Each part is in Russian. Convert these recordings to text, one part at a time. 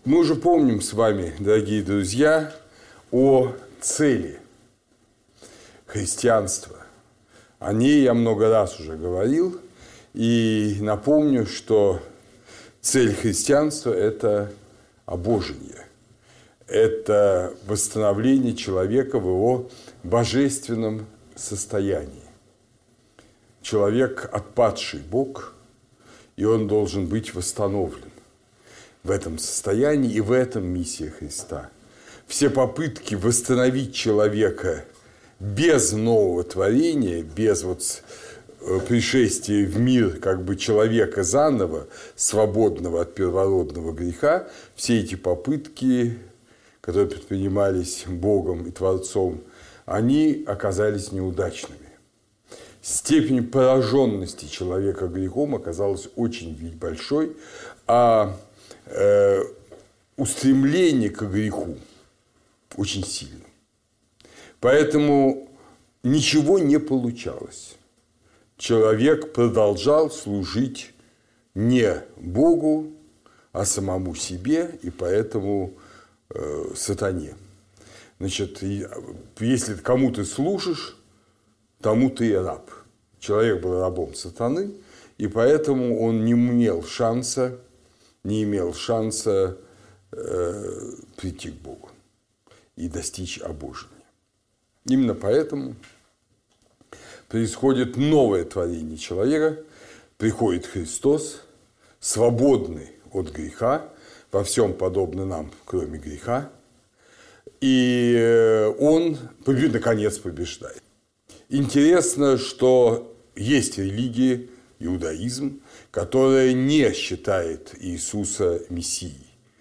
Мы уже помним с вами, дорогие друзья, о цели христианства. О ней я много раз уже говорил. И напомню, что цель христианства – это обожение. Это восстановление человека в его божественном состоянии. Человек – отпадший Бог, и он должен быть восстановлен в этом состоянии, и в этом миссия Христа. Все попытки восстановить человека без нового творения, без пришествия в мир как бы человека заново, свободного от первородного греха, все эти попытки, которые предпринимались Богом и Творцом, они оказались неудачными. Степень пораженности человека грехом оказалась очень большой, а устремление к греху очень сильным. Поэтому ничего не получалось. Человек продолжал служить не Богу, а самому себе, и поэтому сатане. Значит, если кому ты служишь, тому ты и раб. Человек был рабом сатаны, и поэтому он не имел шанса прийти к Богу и достичь обожения. Именно поэтому происходит новое творение человека, приходит Христос, свободный от греха, во всем подобный нам, кроме греха, и он, наконец, побеждает. Интересно, что есть религии, иудаизм, которая не считает Иисуса Мессией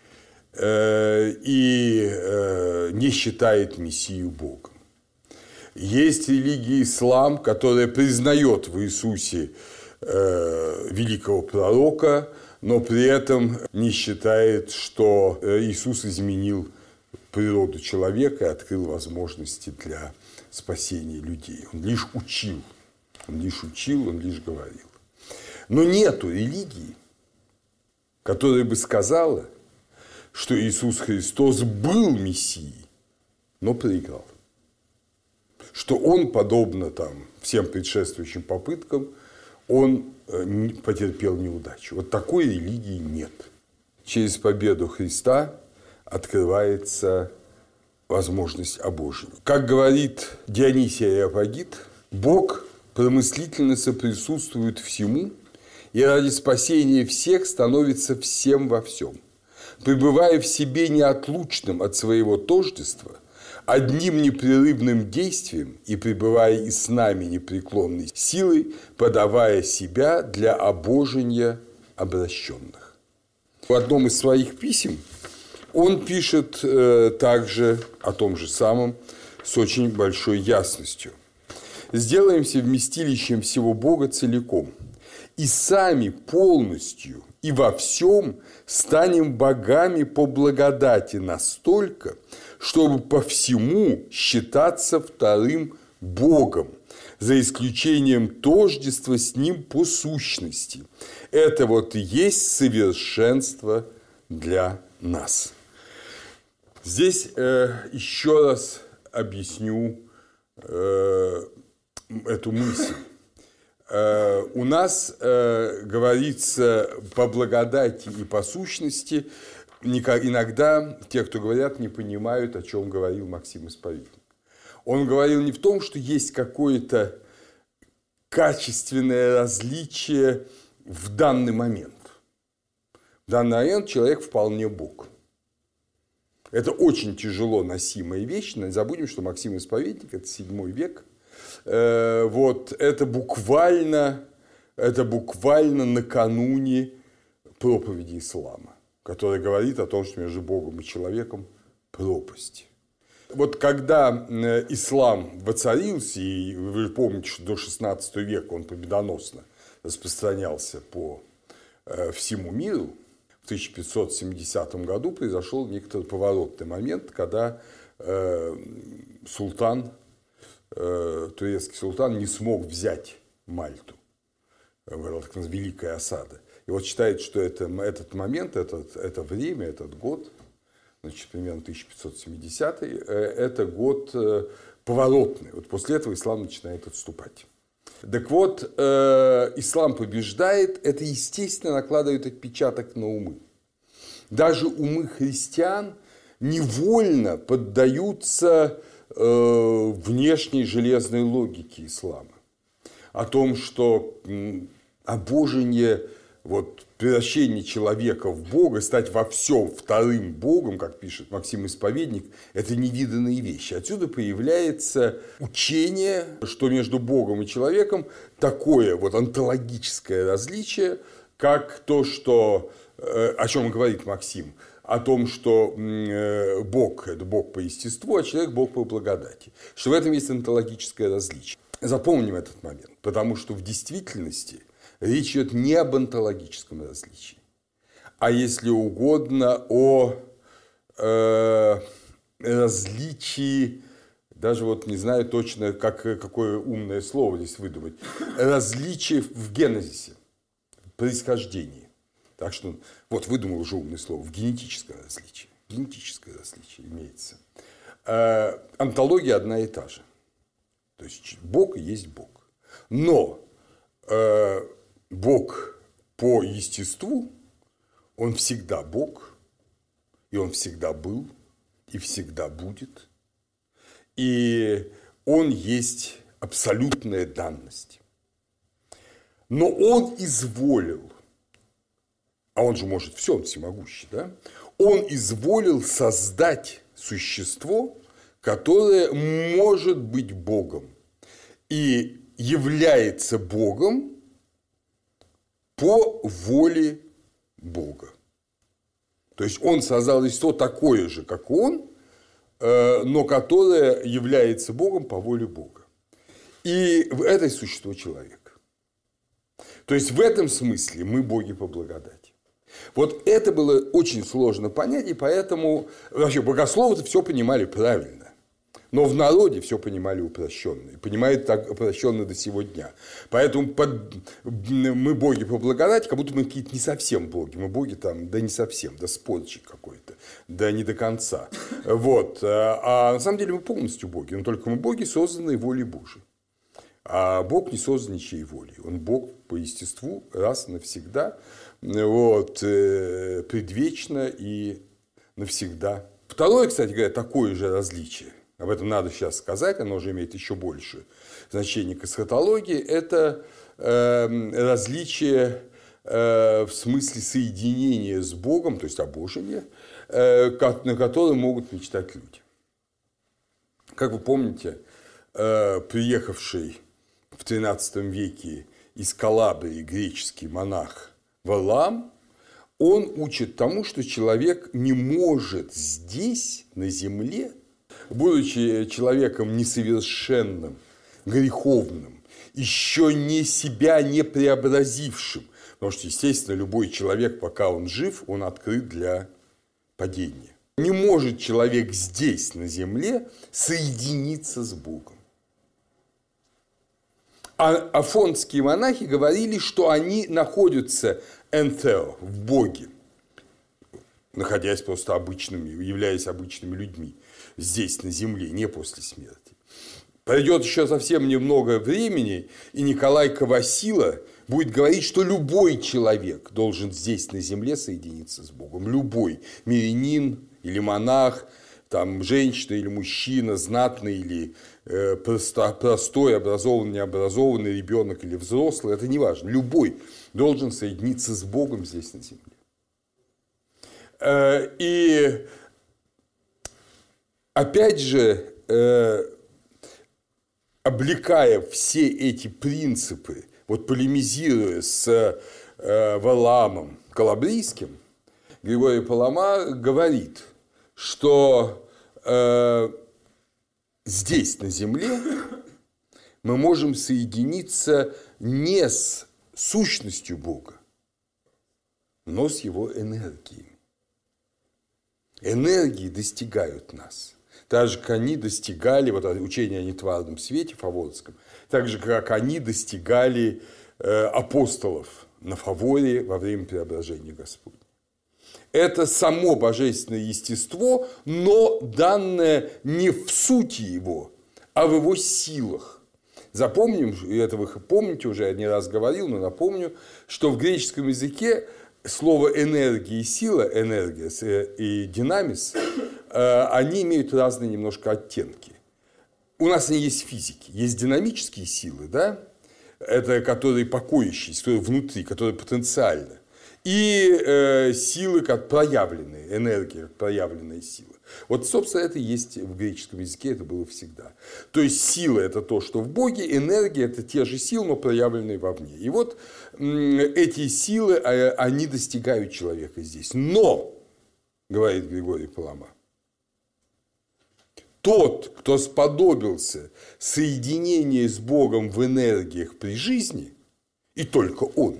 и не считает Мессию Богом. Есть религия ислам, которая признает в Иисусе великого пророка, но при этом не считает, что Иисус изменил природу человека и открыл возможности для спасения людей. Он лишь учил, он лишь говорил. Но нету религии, которая бы сказала, что Иисус Христос был Мессией, но проиграл. Что он, подобно всем предшествующим попыткам, он потерпел неудачу. Вот такой религии нет. Через победу Христа открывается возможность обожения. Как говорит Дионисий Ареопагит, Бог промыслительно соприсутствует всему и ради спасения всех становится всем во всем. Пребывая в себе неотлучным от своего тождества, одним непрерывным действием и пребывая и с нами непреклонной силой, подавая себя для обожения обращенных. В одном из своих писем он пишет также о том же самом с очень большой ясностью. «Сделаемся вместилищем всего Бога целиком, и сами полностью и во всем станем богами по благодати настолько, чтобы по всему считаться вторым Богом, за исключением тождества с Ним по сущности. Это и есть совершенство для нас». Здесь еще раз объясню эту мысль. У нас говорится по благодати и по сущности. Иногда те, кто говорят, не понимают, о чем говорил Максим Исповедник. Он говорил не в том, что есть какое-то качественное различие в данный момент. В данный момент человек вполне Бог. Это очень тяжело носимая вещь. Не забудем, что Максим Исповедник – это 7 век. Это буквально накануне проповеди ислама, которая говорит о том, что между Богом и человеком пропасть. Когда ислам воцарился, и вы помните, что до XVI века он победоносно распространялся по всему миру, в 1570 году произошел некоторый поворотный момент, когда турецкий султан не смог взять Мальту. Была так называемая Великая осада. И вот считает, что этот момент, это время, этот год, значит, примерно 1570, это год поворотный. Вот после этого ислам начинает отступать. Так вот, ислам побеждает, это, естественно, накладывает отпечаток на умы. Даже умы христиан невольно поддаются внешней железной логике ислама. О том, что обожение, вот, превращение человека в Бога, стать во всем вторым Богом, как пишет Максим Исповедник, это невиданные вещи. Отсюда появляется учение, что между Богом и человеком такое вот онтологическое различие, как то, что, о чем говорит Максим, о том, что Бог – это Бог по естеству, а человек – Бог по благодати. Что в этом есть онтологическое различие. Запомним этот момент, потому что в действительности речь идет не об онтологическом различии, а, если угодно, о различии, даже вот не знаю точно, какое умное слово здесь выдумать, различие в генезисе, в происхождении. Так что, вот выдумал уже умное слово, в генетическое различие. Генетическое различие имеется. Онтология одна и та же. То есть Бог и есть Бог. Но Бог по естеству, он всегда Бог, и он всегда был, и всегда будет. И он есть абсолютная данность. Но он изволил, а он же может все, он всемогущий, да? Он изволил создать существо, которое может быть Богом и является Богом по воле Бога. То есть он создал существо такое же, как он, но которое является Богом по воле Бога. И это существо человек. То есть в этом смысле мы боги по благодати. Вот это было очень сложно понять, и поэтому вообще богословы все понимали правильно. Но в народе все понимали упрощенно. И понимают так упрощенно до сего дня. Поэтому мы боги по благодати, как будто мы какие-то не совсем боги. Мы боги там, да не совсем, да спорчик какой-то, да не до конца. Вот. А на самом деле мы полностью боги. Но только мы боги, созданные волей Божией. А Бог не создан ничьей волей. Он Бог по естеству раз и навсегда, вот, предвечно и навсегда. Второе, кстати говоря, такое же различие. Об этом надо сейчас сказать, оно уже имеет еще больше значение к эсхатологии. Это различие в смысле соединения с Богом, то есть обожения, на которое могут мечтать люди. Как вы помните, приехавший в XIII веке из Калабрии греческий монах Варлаам, он учит тому, что человек не может здесь, на земле, будучи человеком несовершенным, греховным, еще не себя не преобразившим, потому что, естественно, любой человек, пока он жив, он открыт для падения. Не может человек здесь, на земле, соединиться с Богом. А афонские монахи говорили, что они находятся энтео, в Боге, находясь просто обычными, являясь обычными людьми, здесь, на земле, не после смерти. Пройдет еще совсем немного времени, и Николай Ковасила будет говорить, что любой человек должен здесь, на земле, соединиться с Богом. Любой мирянин или монах, там, женщина или мужчина, знатный или простой, образованный, необразованный, ребенок или взрослый, это не важно. Любой должен соединиться с Богом здесь, на земле. И опять же, облекая все эти принципы, вот полемизируя с Варлаамом Калабрийским, Григорий Палама говорит, что здесь, на земле, мы можем соединиться не с сущностью Бога, но с его энергией. Энергии достигают нас. Так же, как они достигали, вот учение о нетварном свете Фаворском, так же, как они достигали апостолов на фаворе во время преображения Господня. Это само божественное естество, но данное не в сути его, а в его силах. Запомним, и это вы помните уже, я не раз говорил, но напомню, что в греческом языке слово энергия и сила, энергия и динамис, они имеют разные немножко оттенки. У нас они есть в физике, есть динамические силы, да, это которые покоящиеся, которые внутри, которые потенциально. И силы как проявленные, энергия как проявленная сила. Вот, собственно, это есть в греческом языке, это было всегда. То есть сила – это то, что в Боге, энергия – это те же силы, но проявленные вовне. И вот эти силы, они достигают человека здесь. Но, говорит Григорий Палама, тот, кто сподобился соединения с Богом в энергиях при жизни, и только он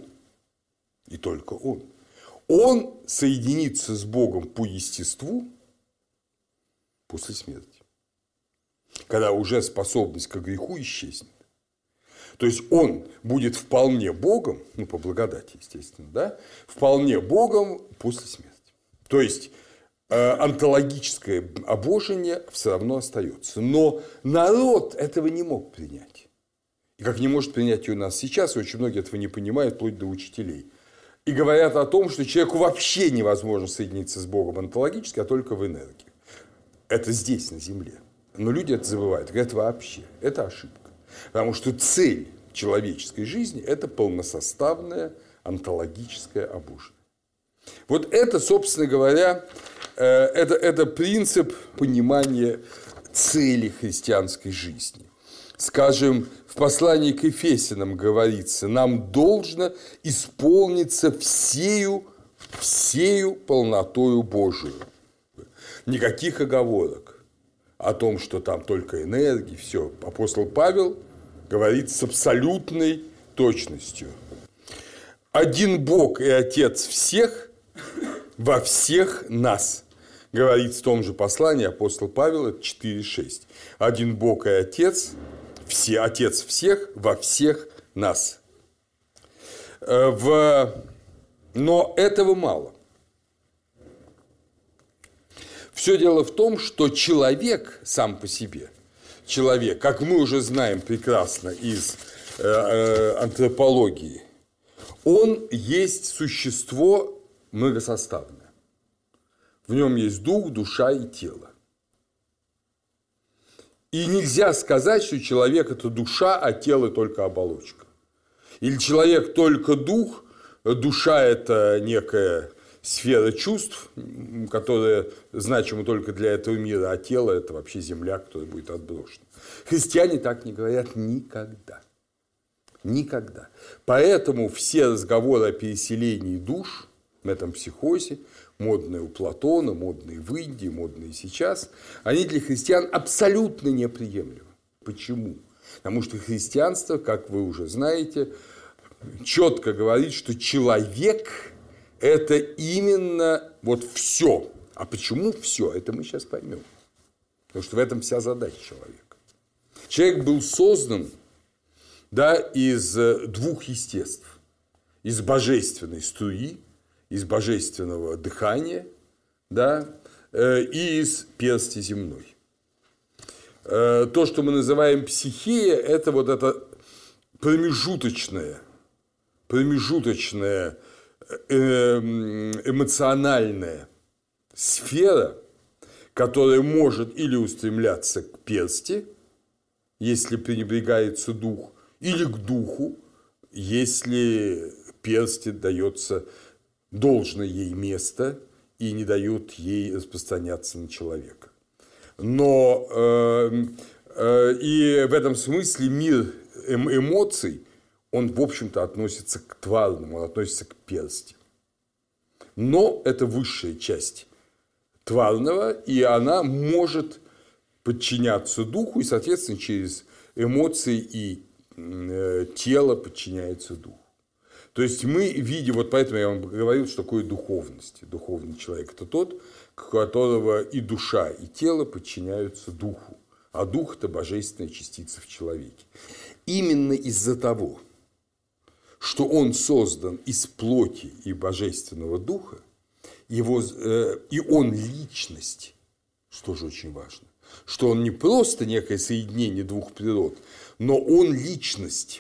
соединится с Богом по естеству после смерти, когда уже способность к греху исчезнет. То есть он будет вполне Богом, ну, по благодати, естественно, да, вполне Богом после смерти. То есть онтологическое обожение все равно остается. Но народ этого не мог принять. И как не может принять и у нас сейчас, и очень многие этого не понимают, вплоть до учителей. И говорят о том, что человеку вообще невозможно соединиться с Богом онтологически, а только в энергии. Это здесь, на земле. Но люди это забывают. Говорят, вообще. Это ошибка. Потому что цель человеческой жизни – это полносоставное онтологическое обожение. Вот это, собственно говоря, это принцип понимания цели христианской жизни. Скажем, в послании к Ефесянам говорится, нам должно исполниться всею полнотою Божию. Никаких оговорок о том, что там только энергия, все. Апостол Павел говорит с абсолютной точностью. Один Бог и Отец всех во всех нас. Говорит в том же послании апостол Павел, это 4:6. Один Бог и Отец, Отец всех во всех нас. Но этого мало. Все дело в том, что человек сам по себе, человек, как мы уже знаем прекрасно из антропологии, он есть существо многосоставное. В нем есть дух, душа и тело. И нельзя сказать, что человек – это душа, а тело – только оболочка. Или человек только дух, душа – это некая сфера чувств, которая значима только для этого мира, а тело – это вообще земля, которая будет отброшена. Христиане так не говорят никогда. Никогда. Поэтому все разговоры о переселении душ, метампсихозе, модные у Платона, модные в Индии, модные сейчас, они для христиан абсолютно неприемлемы. Почему? Потому что христианство, как вы уже знаете, четко говорит, что человек – это именно вот все. А почему все? Это мы сейчас поймем. Потому что в этом вся задача человека. Человек был создан, да, из двух естеств. Из божественной струи, из божественного дыхания, да, и из персти земной. То, что мы называем психея, это вот эта промежуточная эмоциональная сфера, которая может или устремляться к персти, если пренебрегается дух, или к духу, если персти дается должное ей место и не дает ей распространяться на человека. Но и в этом смысле мир эмоций, он, в общем-то, относится к тварному, он относится к персти. Но это высшая часть тварного, и она может подчиняться духу, и, соответственно, через эмоции и тело подчиняется духу. То есть мы видим, вот поэтому я вам говорил, что такое духовность. Духовный человек – это тот, у которого и душа, и тело подчиняются духу, а дух – это божественная частица в человеке. Именно из-за того, что он создан из плоти и божественного духа, и он личность, что же очень важно, что он не просто некое соединение двух природ, но он личность,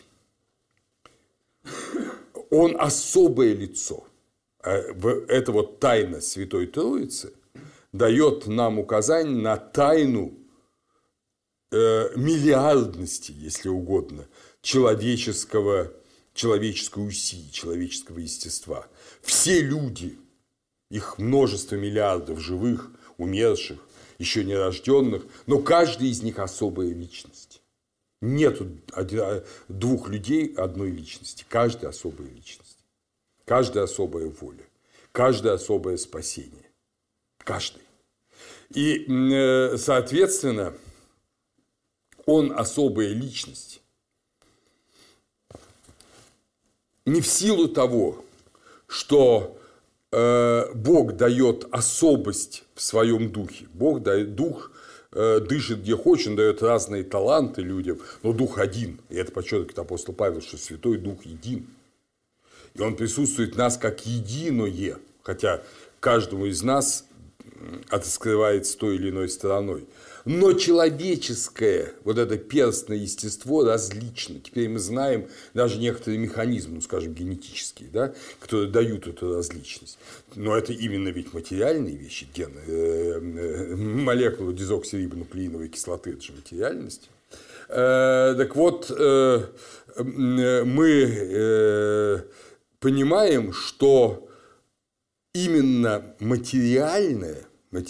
он особое лицо. Это вот тайна Святой Троицы дает нам указание на тайну миллиардности, если угодно, человеческой усии, человеческого естества. Все люди, их множество миллиардов живых, умерших, еще не рожденных, но каждый из них особая личность. Нет двух людей одной личности, каждая особая личность, каждая особая воля, каждое особое спасение, каждый. И, соответственно, он особая личность не в силу того, что Бог дает особость в своем духе. Бог дает дух, дышит где хочет, он дает разные таланты людям, но дух один. И это подчеркивает апостол Павел, что Святой Дух един. И он присутствует в нас как единое, хотя каждому из нас это скрывается той или иной стороной. Но человеческое, вот это перстное естество различно. Теперь мы знаем даже некоторые механизмы, ну, скажем, генетические, да, которые дают эту различность. Но это именно ведь материальные вещи, гены, молекулы дезоксирибонуклеиновой кислоты, это же материальность. Так вот, мы понимаем, что именно материальное,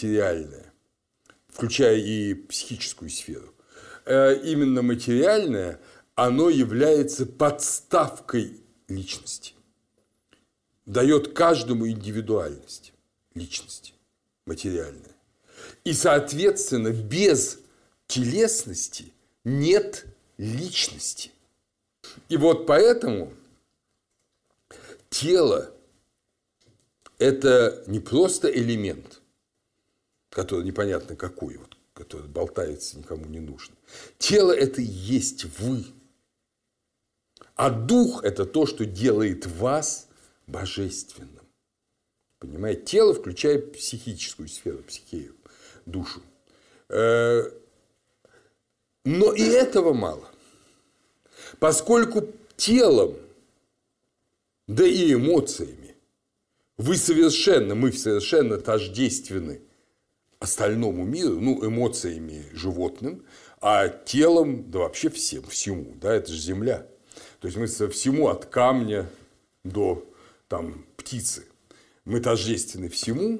включая и психическую сферу, именно материальное, оно является подставкой личности, дает каждому индивидуальность личности материальная. И, соответственно, без телесности нет личности. И вот поэтому тело – это не просто элемент, который непонятно какой, вот, который болтается, никому не нужен. Тело – это и есть вы. А дух – это то, что делает вас божественным. Понимаете? Тело включает психическую сферу, психею, душу. Но и этого мало. Поскольку телом, да и эмоциями мы совершенно тождественны остальному миру, ну, эмоциями животным, а телом, да вообще всему, да, это же земля. То есть мы всему от камня до там, птицы, мы тождественны всему,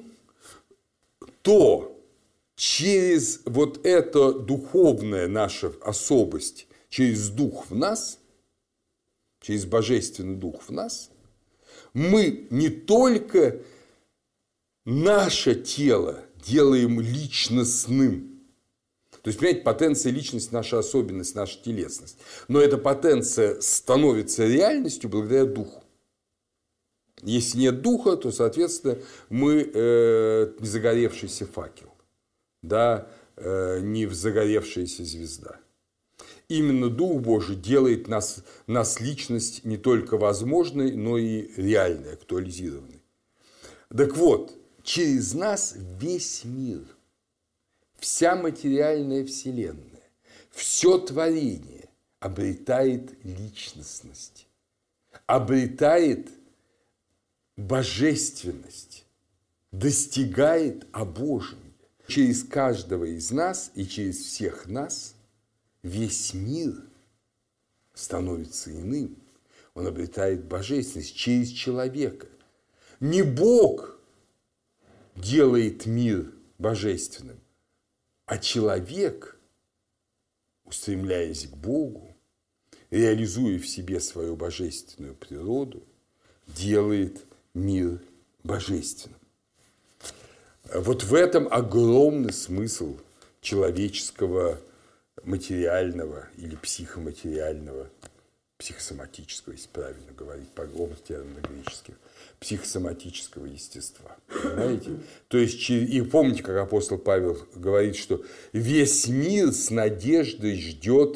то через вот это духовная наша особость, через дух в нас, через божественный дух в нас, мы не только наше тело делаем личностным. То есть, понимаете, потенция личность – наша особенность, наша телесность. Но эта потенция становится реальностью благодаря духу. Если нет духа, то, соответственно, мы не загоревшийся факел, да, не загоревшаяся звезда. Именно Дух Божий делает нас личность не только возможной, но и реальной, актуализированной. Так вот, через нас весь мир, вся материальная вселенная, все творение обретает личностность, обретает божественность, достигает обожения. Через каждого из нас и через всех нас весь мир становится иным. Он обретает божественность через человека. Не Бог делает мир божественным, а человек, устремляясь к Богу, реализуя в себе свою божественную природу, делает мир божественным. Вот в этом огромный смысл человеческого материального или психоматериального, психосоматического, если правильно говорить, по оба термина греческих, психосоматического естества. Понимаете? То есть, и помните, как апостол Павел говорит, что весь мир с надеждой ждет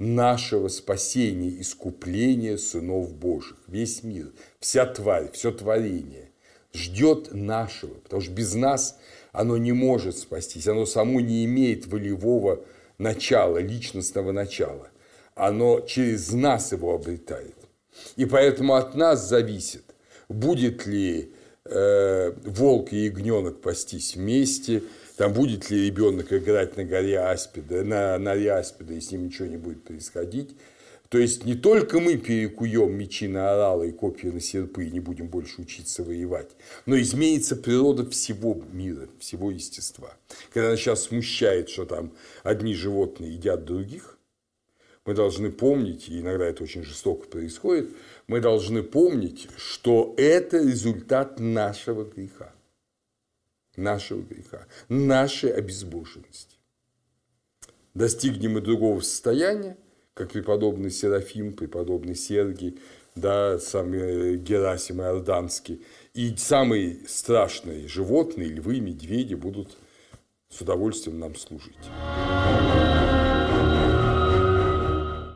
нашего спасения, искупления сынов Божьих. Весь мир, вся тварь, все творение ждет нашего, потому что без нас оно не может спастись, оно само не имеет волевого начала, личностного начала. Оно через нас его обретает. И поэтому от нас зависит, будет ли волк и ягненок пастись вместе, там будет ли ребенок играть на горе Аспида, на норе Аспида, и с ним ничего не будет происходить. То есть не только мы перекуем мечи на оралы и копья на серпы и не будем больше учиться воевать, но изменится природа всего мира, всего естества. Когда нас сейчас смущает, что там одни животные едят других, мы должны помнить, и иногда это очень жестоко происходит, мы должны помнить, что это результат нашего греха. Нашего греха, нашей обезбоженности. Достигнем мы другого состояния, как преподобный Серафим, преподобный Сергий, да, сам Герасим Иорданский, и самые страшные животные, львы, медведи, будут с удовольствием нам служить.